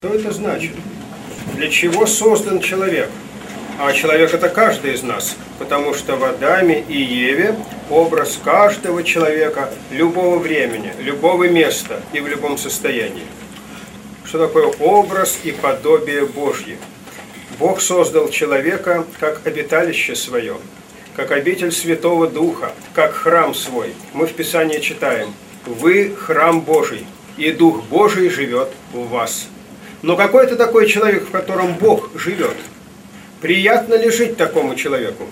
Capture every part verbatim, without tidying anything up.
Что это значит? Для чего создан человек? А человек — это каждый из нас, потому что в Адаме и Еве образ каждого человека любого времени, любого места и в любом состоянии. Что такое образ и подобие Божье? Бог создал человека как обиталище свое, как обитель Святого Духа, как храм свой. Мы в Писании читаем: «Вы храм Божий, и Дух Божий живет в вас». Но какой это такой человек, в котором Бог живет? Приятно ли жить такому человеку?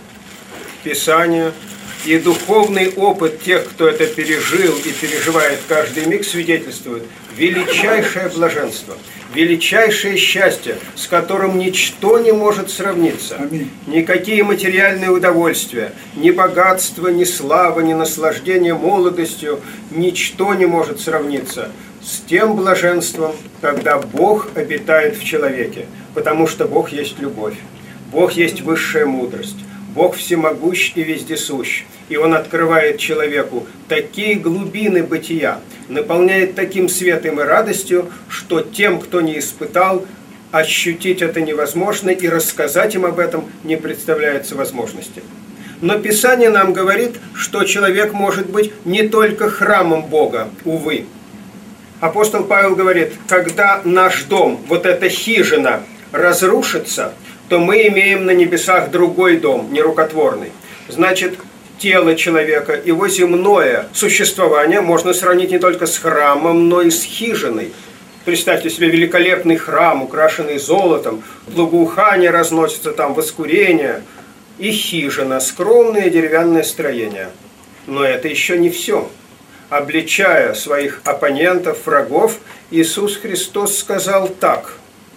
Писание и духовный опыт тех, кто это пережил и переживает каждый миг, свидетельствует: величайшее блаженство, величайшее счастье, с которым ничто не может сравниться. Аминь. Никакие материальные удовольствия, ни богатство, ни слава, ни наслаждение молодостью, ничто не может сравниться с тем блаженством, когда Бог обитает в человеке, потому что Бог есть любовь, Бог есть высшая мудрость, Бог всемогущ и вездесущ, и Он открывает человеку такие глубины бытия, наполняет таким светом и радостью, что тем, кто не испытал, ощутить это невозможно, и рассказать им об этом не представляется возможности. Но Писание нам говорит, что человек может быть не только храмом Бога, увы. Апостол Павел говорит: когда наш дом, вот эта хижина, разрушится, то мы имеем на небесах другой дом, нерукотворный. Значит, тело человека, его земное существование можно сравнить не только с храмом, но и с хижиной. Представьте себе великолепный храм, украшенный золотом, благоухание разносится там, воскурение, и хижина, скромное деревянное строение. Но это еще не все. Обличая своих оппонентов, врагов, Иисус Христос сказал так: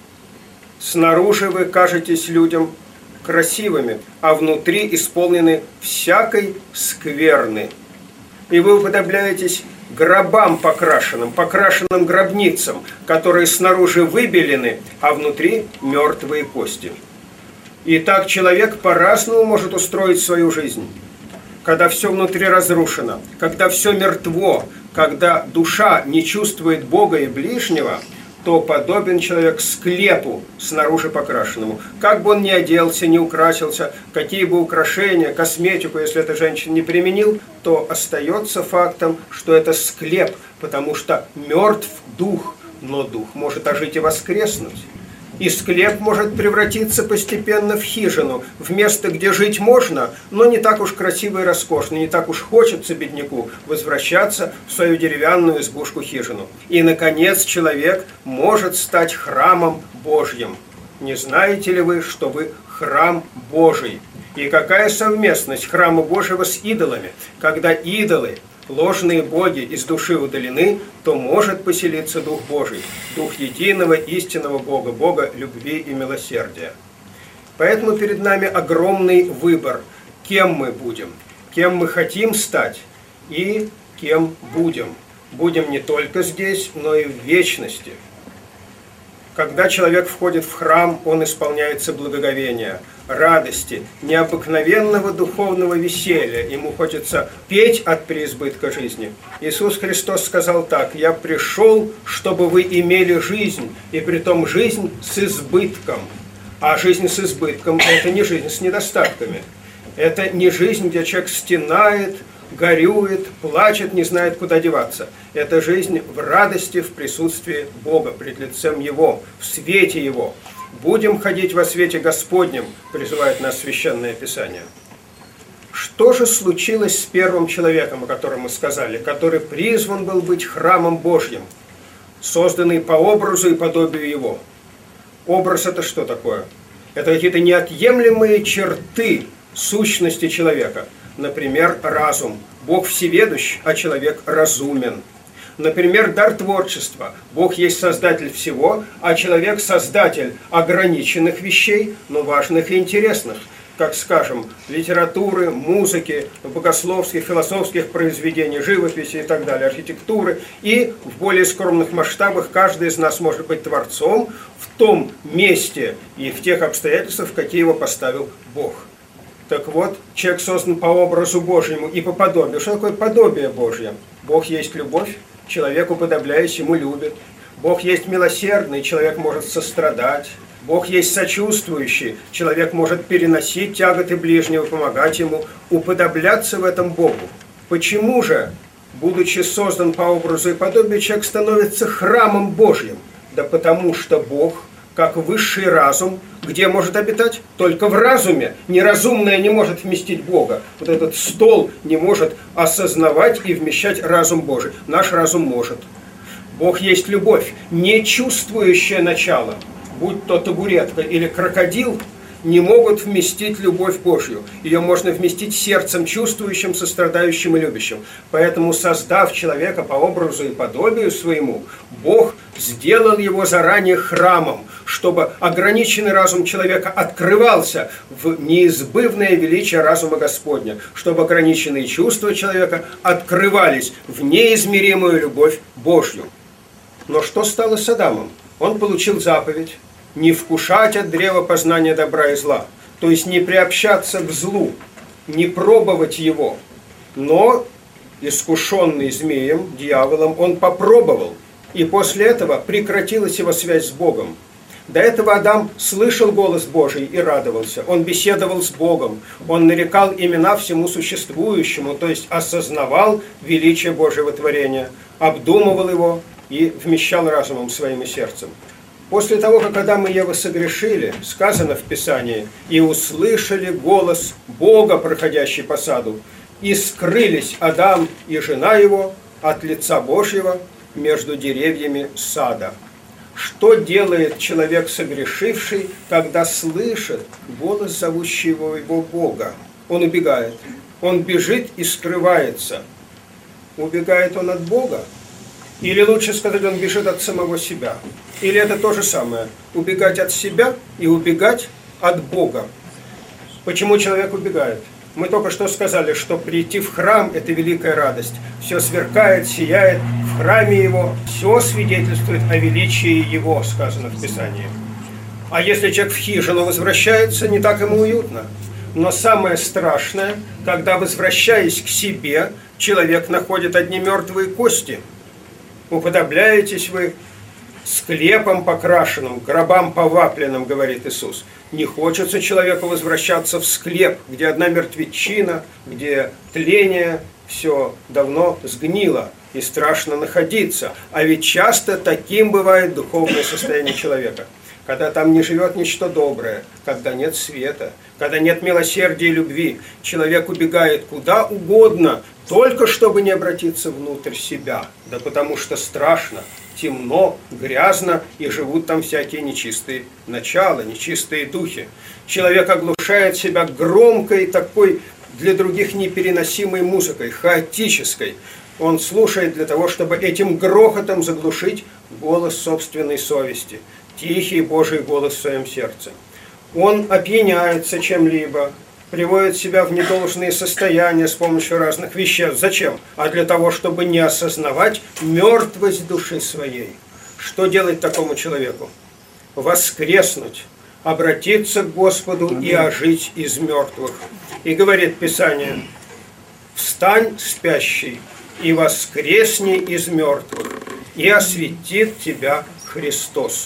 «Снаружи вы кажетесь людям красивыми, а внутри исполнены всякой скверны. И вы уподобляетесь гробам покрашенным, покрашенным гробницам, которые снаружи выбелены, а внутри мертвые кости». И так человек по-разному может устроить свою жизнь. Когда все внутри разрушено, когда все мертво, когда душа не чувствует Бога и ближнего, то подобен человек склепу, снаружи покрашенному. Как бы он ни оделся, ни украсился, какие бы украшения, косметику, если это женщина, не применил, то остается фактом, что это склеп, потому что мертв дух, но дух может ожить и воскреснуть. И склеп может превратиться постепенно в хижину, в место, где жить можно, но не так уж красиво и роскошно, не так уж хочется бедняку возвращаться в свою деревянную избушку-хижину. И, наконец, человек может стать храмом Божьим. Не знаете ли вы, что вы храм Божий? И какая совместность храма Божьего с идолами? Когда идолы, ложные боги из души удалены, то может поселиться Дух Божий, Дух единого истинного Бога, Бога любви и милосердия. Поэтому перед нами огромный выбор, кем мы будем, кем мы хотим стать и кем будем. Будем не только здесь, но и в вечности. Когда человек входит в храм, он исполняется благоговения, радости, необыкновенного духовного веселья. Ему хочется петь от преизбытка жизни. Иисус Христос сказал так: «Я пришел, чтобы вы имели жизнь, и притом жизнь с избытком». А жизнь с избытком – это не жизнь с недостатками. Это не жизнь, где человек стенает, горюет, плачет, не знает, куда деваться. Это жизнь в радости, в присутствии Бога, пред лицем Его, в свете Его. «Будем ходить во свете Господнем», призывает нас Священное Писание. Что же случилось с первым человеком, о котором мы сказали, который призван был быть храмом Божьим, созданный по образу и подобию Его? Образ – это что такое? Это какие-то неотъемлемые черты сущности человека. Например, разум. Бог всеведущ, а человек разумен. Например, дар творчества. Бог есть создатель всего, а человек создатель ограниченных вещей, но важных и интересных. Как, скажем, литературы, музыки, богословских, философских произведений, живописи и так далее, архитектуры. И в более скромных масштабах каждый из нас может быть творцом в том месте и в тех обстоятельствах, какие его поставил Бог. Так вот, человек создан по образу Божьему и по подобию. Что такое подобие Божье? Бог есть любовь, человек, уподобляясь ему, любит. Бог есть милосердный, человек может сострадать. Бог есть сочувствующий, человек может переносить тяготы ближнего, помогать ему, уподобляться в этом Богу. Почему же, будучи создан по образу и подобию, человек становится храмом Божьим? Да потому что Бог, как высший разум, где может обитать? Только в разуме. Неразумное не может вместить Бога. Вот этот стол не может осознавать и вмещать разум Божий. Наш разум может. Бог есть любовь, не чувствующее начало. Будь то табуретка или крокодил, не могут вместить любовь Божью. Ее можно вместить сердцем чувствующим, сострадающим и любящим. Поэтому, создав человека по образу и подобию своему, Бог сделал его заранее храмом, чтобы ограниченный разум человека открывался в неизбывное величие разума Господня, чтобы ограниченные чувства человека открывались в неизмеримую любовь Божью. Но что стало с Адамом? Он получил заповедь не вкушать от древа познания добра и зла, то есть не приобщаться к злу, не пробовать его. Но, искушенный змеем, дьяволом, он попробовал, и после этого прекратилась его связь с Богом. До этого Адам слышал голос Божий и радовался. Он беседовал с Богом, он нарекал имена всему существующему, то есть осознавал величие Божьего творения, обдумывал его и вмещал разумом своим и сердцем. После того, как Адам и Ева согрешили, сказано в Писании, и услышали голос Бога, проходящий по саду, и скрылись Адам и жена его от лица Божьего между деревьями сада. Что делает человек согрешивший, когда слышит голос зовущего его Бога? Он убегает, он бежит и скрывается. Убегает он от Бога? Или лучше сказать, он бежит от самого себя? Или это то же самое? Убегать от себя и убегать от Бога. Почему человек убегает? Мы только что сказали, что прийти в храм – это великая радость. Все сверкает, сияет в храме его, все свидетельствует о величии его, сказано в Писании. А если человек в хижину возвращается, не так ему уютно. Но самое страшное, когда, возвращаясь к себе, человек находит одни мертвые кости. Уподобляетесь вы склепом покрашенным, гробам повапленным, говорит Иисус. Не хочется человеку возвращаться в склеп, где одна мертвечина, где тление, все давно сгнило и страшно находиться. А ведь часто таким бывает духовное состояние человека. Когда там не живет ничто доброе, когда нет света, когда нет милосердия и любви, человек убегает куда угодно, только чтобы не обратиться внутрь себя. Да потому что страшно, темно, грязно, и живут там всякие нечистые начала, нечистые духи. Человек оглушает себя громкой, такой для других непереносимой музыкой, хаотической. Он слушает для того, чтобы этим грохотом заглушить голос собственной совести, тихий Божий голос в своем сердце. Он опьяняется чем-либо, приводит себя в недолжные состояния с помощью разных веществ. Зачем? А для того, чтобы не осознавать мертвость души своей. Что делать такому человеку? Воскреснуть, обратиться к Господу и ожить из мертвых. И говорит Писание: «Встань, спящий, и воскресни из мертвых, и осветит тебя Христос».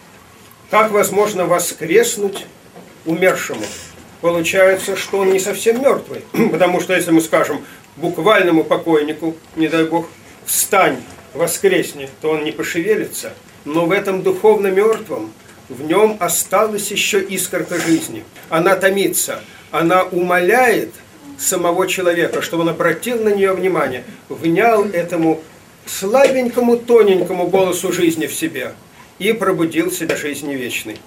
Как возможно воскреснуть умершему? Получается, что он не совсем мертвый. Потому что если мы скажем буквальному покойнику, не дай Бог, встань, воскресни, то он не пошевелится. Но в этом духовно мертвом, в нем осталась еще искорка жизни. Она томится, она умоляет самого человека, чтобы он обратил на нее внимание, внял этому слабенькому, тоненькому голосу жизни в себе и пробудил себя жизни вечной.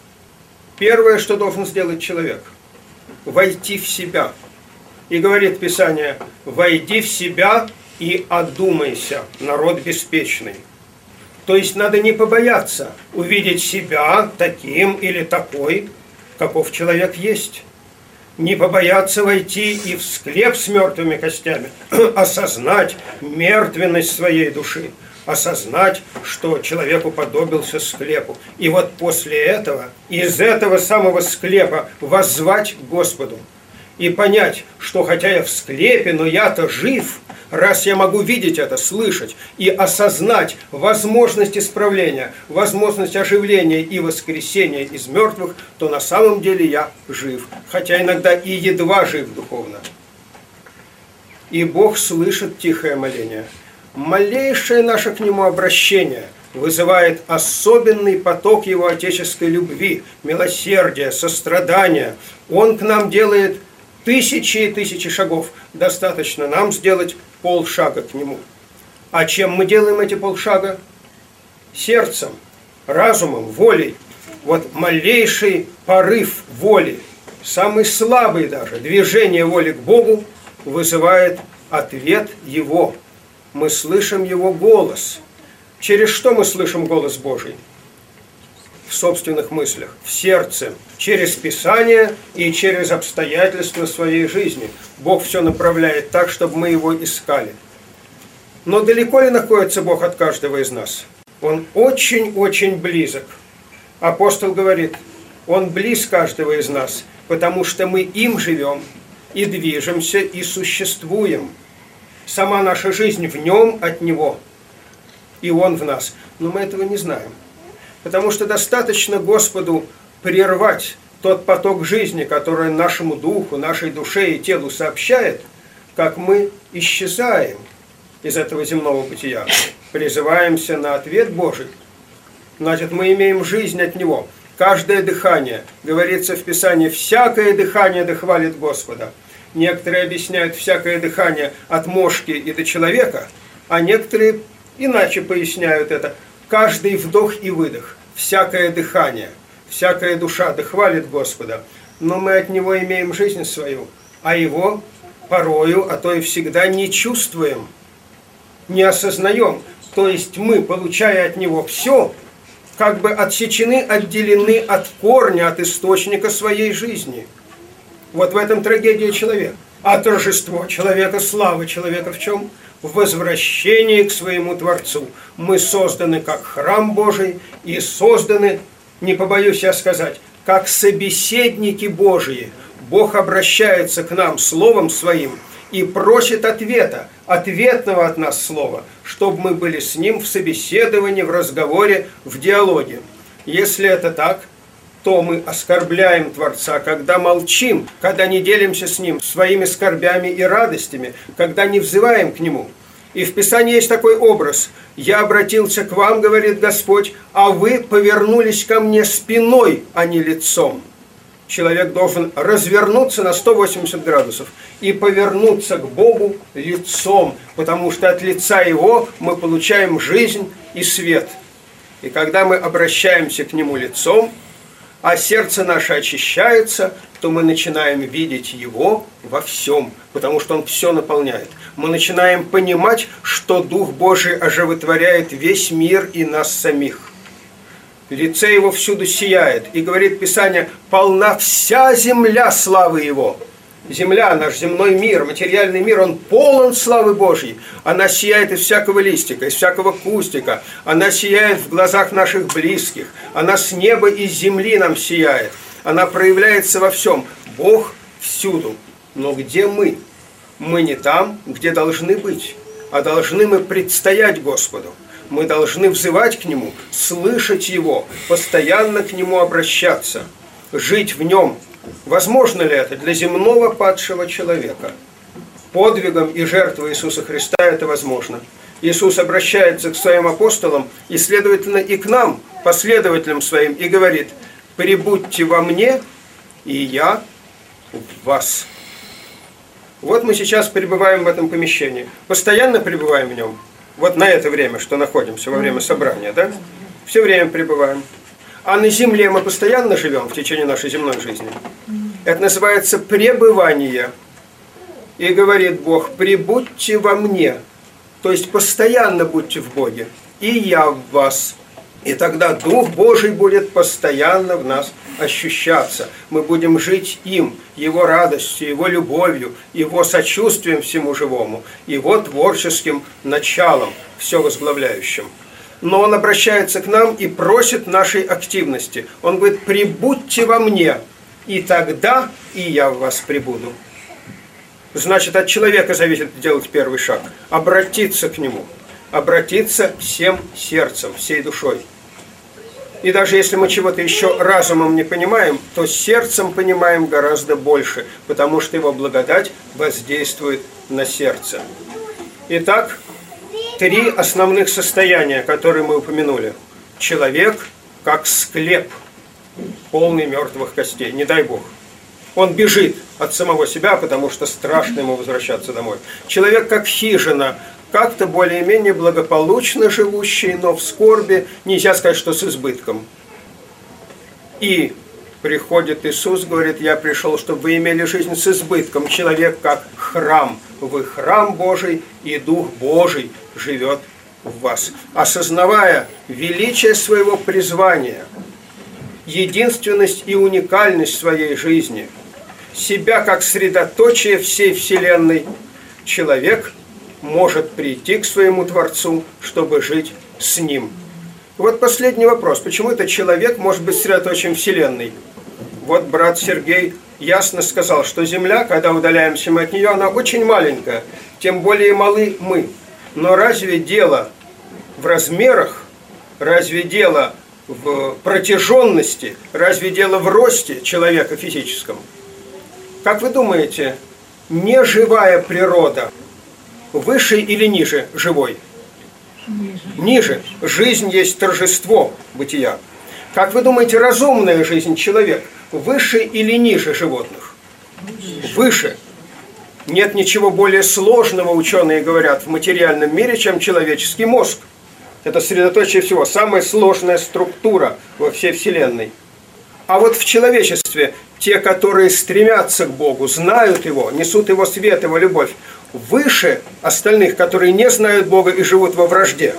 Первое, что должен сделать человек – войти в себя. И говорит Писание: «Войди в себя и одумайся, народ беспечный». То есть надо не побояться увидеть себя таким или такой, каков человек есть. Не побояться войти и в склеп с мертвыми костями, осознать мертвенность своей души, осознать, что человек уподобился склепу. И вот после этого, из этого самого склепа воззвать к Господу. и понять, что хотя я в склепе, но я-то жив, раз я могу видеть это, слышать и осознать возможность исправления, возможность оживления и воскресения из мертвых, то на самом деле я жив, хотя иногда и едва жив духовно. И Бог слышит тихое моление. Малейшее наше к Нему обращение вызывает особенный поток Его отеческой любви, милосердия, сострадания. Он к нам делает тысячи и тысячи шагов. Достаточно нам сделать полшага к Нему. А чем мы делаем эти полшага? Сердцем, разумом, волей. Вот малейший порыв воли, самый слабый даже, движение воли к Богу вызывает ответ Его. Мы слышим Его голос. Через что мы слышим голос Божий? В собственных мыслях, в сердце, через Писание и через обстоятельства своей жизни. Бог все направляет так, чтобы мы Его искали. Но далеко ли находится Бог от каждого из нас? Он очень-очень близок. Апостол говорит, Он близ каждого из нас, потому что мы им живем и движемся, и существуем. Сама наша жизнь в Нем, от Него, и Он в нас. Но мы этого не знаем. Потому что достаточно Господу прервать тот поток жизни, который нашему духу, нашей душе и телу сообщает, как мы исчезаем из этого земного бытия, призываемся на ответ Божий. Значит, мы имеем жизнь от Него. Каждое дыхание, говорится в Писании, всякое дыхание да хвалит Господа. Некоторые объясняют всякое дыхание от мошки и до человека, а некоторые иначе поясняют это. Каждый вдох и выдох, всякое дыхание, всякая душа да хвалит Господа. Но мы от Него имеем жизнь свою, а Его порою, а то и всегда не чувствуем, не осознаем. То есть мы, получая от Него все, как бы отсечены, отделены от корня, от источника своей жизни. Вот в этом трагедия человека. А торжество человека, слава человека в чем? В возвращении к своему Творцу. Мы созданы как храм Божий и созданы, не побоюсь я сказать, как собеседники Божьи. Бог обращается к нам Словом Своим и просит ответа, ответного от нас слова, чтобы мы были с Ним в собеседовании, в разговоре, в диалоге. Если это так, то мы оскорбляем Творца, когда молчим, когда не делимся с Ним своими скорбями и радостями, когда не взываем к Нему. И в Писании есть такой образ. «Я обратился к вам, — говорит Господь, — а вы повернулись ко мне спиной, а не лицом». Человек должен развернуться на сто восемьдесят градусов и повернуться к Богу лицом, потому что от лица Его мы получаем жизнь и свет. И когда мы обращаемся к Нему лицом, а сердце наше очищается, то мы начинаем видеть Его во всем, потому что Он все наполняет. Мы начинаем понимать, что Дух Божий оживотворяет весь мир и нас самих. Лице Его всюду сияет, и говорит Писание, полна вся земля славы Его. Земля, наш земной мир, материальный мир, он полон славы Божьей. Она сияет из всякого листика, из всякого кустика. Она сияет в глазах наших близких. Она с неба и с земли нам сияет. Она проявляется во всем. Бог всюду. Но где мы? Мы не там, где должны быть, а должны мы предстоять Господу. Мы должны взывать к Нему, слышать Его, постоянно к Нему обращаться, жить в Нем. Возможно ли это для земного падшего человека? Подвигом и жертвой Иисуса Христа это возможно. Иисус обращается к своим апостолам и, следовательно, и к нам, последователям своим, и говорит: «Пребудьте во мне, и я в вас». Вот мы сейчас пребываем в этом помещении. Постоянно пребываем в нем. Вот на это время, что находимся во время собрания, да? Все время пребываем. А на земле мы постоянно живем в течение нашей земной жизни. Это называется пребывание. И говорит Бог: «Пребудьте во мне». То есть постоянно будьте в Боге. И я в вас. И тогда Дух Божий будет постоянно в нас ощущаться. Мы будем жить им, Его радостью, Его любовью, Его сочувствием всему живому, Его творческим началом, все возглавляющим. Но Он обращается к нам и просит нашей активности. Он говорит: «Пребудьте во мне». и тогда и я в вас пребуду. Значит, от человека зависит сделать первый шаг, обратиться к нему, обратиться всем сердцем, всей душой. И даже если мы чего-то еще разумом не понимаем, то сердцем понимаем гораздо больше, потому что его благодать воздействует на сердце. Итак, три основных состояния, которые мы упомянули. Человек как склеп, полный мертвых костей, не дай Бог. Он бежит от самого себя, потому что страшно ему возвращаться домой. Человек как хижина, как-то более-менее благополучно живущий, но в скорби, нельзя сказать, что с избытком. И приходит Иисус, говорит, я пришел, чтобы вы имели жизнь с избытком. Человек как храм. Вы храм Божий, и Дух Божий живет в вас. Осознавая величие своего призвания, единственность и уникальность своей жизни, себя как средоточие всей Вселенной, человек может прийти к своему Творцу, чтобы жить с Ним. Вот последний вопрос. Почему этот человек может быть средоточием Вселенной? Вот брат Сергей ясно сказал, что Земля, когда удаляемся мы от нее, она очень маленькая, тем более малы мы. Но разве дело в размерах, разве дело в протяженности, разве дело в росте человека физическом? Как вы думаете, неживая природа выше или ниже живой? Ниже. Ниже. Жизнь есть торжество бытия. Как вы думаете, разумная жизнь человек выше или ниже животных? Выше. Выше. Нет ничего более сложного, ученые говорят, в материальном мире, чем человеческий мозг. Это средоточие всего, самая сложная структура во всей Вселенной. А вот в человечестве те, которые стремятся к Богу, знают Его, несут Его свет, Его любовь, выше остальных, которые не знают Бога и живут во вражде.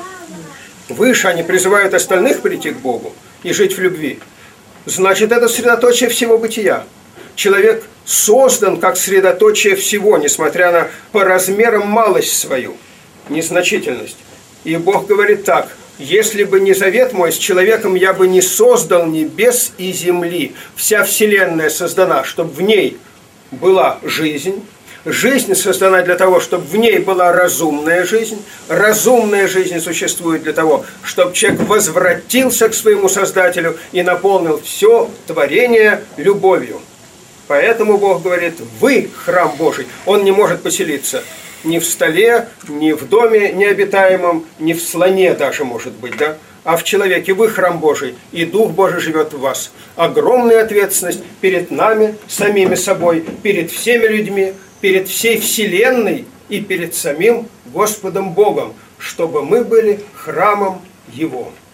Выше они призывают остальных прийти к Богу и жить в любви. Значит, это средоточие всего бытия. Человек создан как средоточие всего, несмотря на по размерам малость свою, незначительность. И Бог говорит так: если бы не завет мой с человеком, я бы не создал небес и земли. Вся Вселенная создана, чтобы в ней была жизнь. Жизнь создана для того, чтобы в ней была разумная жизнь. Разумная жизнь существует для того, чтобы человек возвратился к своему Создателю и наполнил все творение любовью. Поэтому Бог говорит: вы храм Божий. Он не может поселиться ни в столе, ни в доме необитаемом, ни в слоне даже, может быть, да? А в человеке вы храм Божий, и Дух Божий живет в вас. Огромная ответственность перед нами, самими собой, перед всеми людьми, перед всей Вселенной и перед самим Господом Богом, чтобы мы были храмом Его.